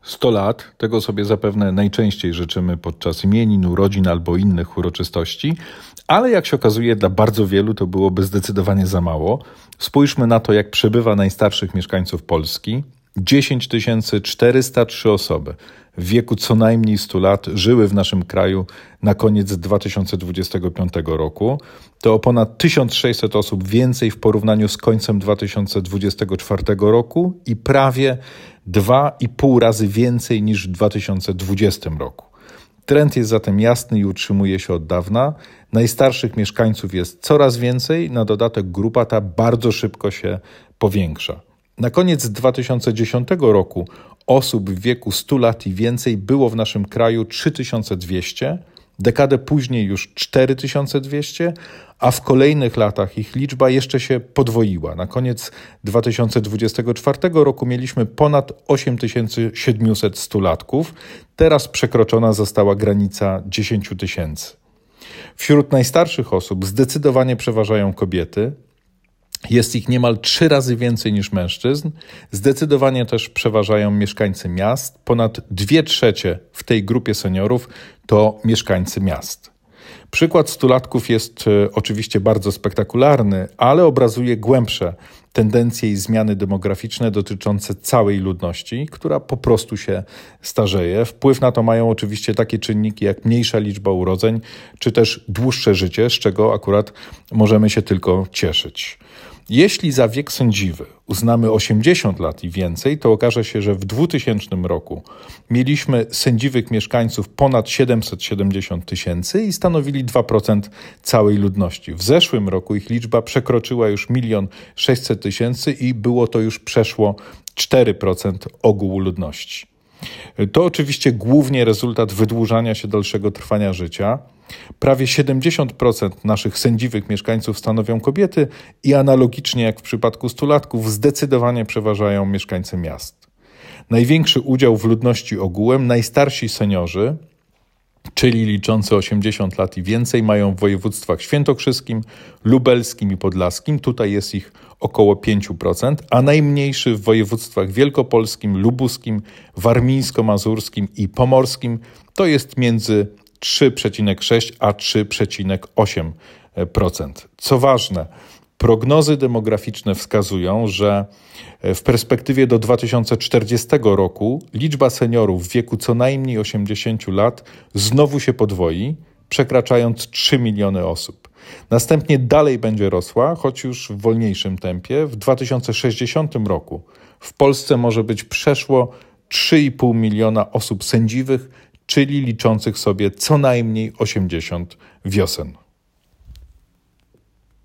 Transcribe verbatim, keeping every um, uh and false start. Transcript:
sto lat, tego sobie zapewne najczęściej życzymy podczas imienin, urodzin albo innych uroczystości, ale jak się okazuje, dla bardzo wielu to byłoby zdecydowanie za mało. Spójrzmy na to, jak przebywa najstarszych mieszkańców Polski. dziesięć tysięcy czterysta trzy osoby w wieku co najmniej stu lat żyły w naszym kraju na koniec dwa tysiące dwudziestego piątego roku. To o ponad tysiąc sześćset osób więcej w porównaniu z końcem dwa tysiące dwudziestego czwartego roku i prawie dwa i pół razy więcej niż w dwa tysiące dwudziestym roku. Trend jest zatem jasny i utrzymuje się od dawna. Najstarszych mieszkańców jest coraz więcej, na dodatek grupa ta bardzo szybko się powiększa. Na koniec dwa tysiące dziesiątego roku osób w wieku stu lat i więcej było w naszym kraju trzy tysiące dwieście, dekadę później już cztery tysiące dwieście, a w kolejnych latach ich liczba jeszcze się podwoiła. Na koniec dwa tysiące dwudziestego czwartego roku mieliśmy ponad osiem tysięcy siedemset stulatków, teraz przekroczona została granica dziesięć tysięcy. Wśród najstarszych osób zdecydowanie przeważają kobiety. Jest ich niemal trzy razy więcej niż mężczyzn. Zdecydowanie też przeważają mieszkańcy miast. Ponad dwie trzecie w tej grupie seniorów to mieszkańcy miast. Przykład stulatków jest e, oczywiście bardzo spektakularny, ale obrazuje głębsze tendencje i zmiany demograficzne dotyczące całej ludności, która po prostu się starzeje. Wpływ na to mają oczywiście takie czynniki jak mniejsza liczba urodzeń, czy też dłuższe życie, z czego akurat możemy się tylko cieszyć. Jeśli za wiek sędziwy uznamy osiemdziesiąt lat i więcej, to okaże się, że w dwutysięcznym roku mieliśmy sędziwych mieszkańców ponad siedemset siedemdziesiąt tysięcy i stanowili dwa procent całej ludności. W zeszłym roku ich liczba przekroczyła już milion sześćset tysięcy i było to już przeszło cztery procent ogółu ludności. To oczywiście głównie rezultat wydłużania się dalszego trwania życia. Prawie siedemdziesiąt procent naszych sędziwych mieszkańców stanowią kobiety i analogicznie jak w przypadku stulatków zdecydowanie przeważają mieszkańcy miast. Największy udział w ludności ogółem najstarsi seniorzy, czyli liczący osiemdziesiąt lat i więcej, mają w województwach świętokrzyskim, lubelskim i podlaskim. Tutaj jest ich około pięć procent, a najmniejszy w województwach wielkopolskim, lubuskim, warmińsko-mazurskim i pomorskim to jest między trzy przecinek sześć a trzy przecinek osiem procent. Co ważne, prognozy demograficzne wskazują, że w perspektywie do dwa tysiące czterdziestego roku liczba seniorów w wieku co najmniej osiemdziesięciu lat znowu się podwoi, przekraczając trzy miliony osób. Następnie dalej będzie rosła, choć już w wolniejszym tempie. W dwa tysiące sześćdziesiątym roku w Polsce może być przeszło trzy i pół miliona osób sędziwych, czyli liczących sobie co najmniej osiemdziesiąt wiosen.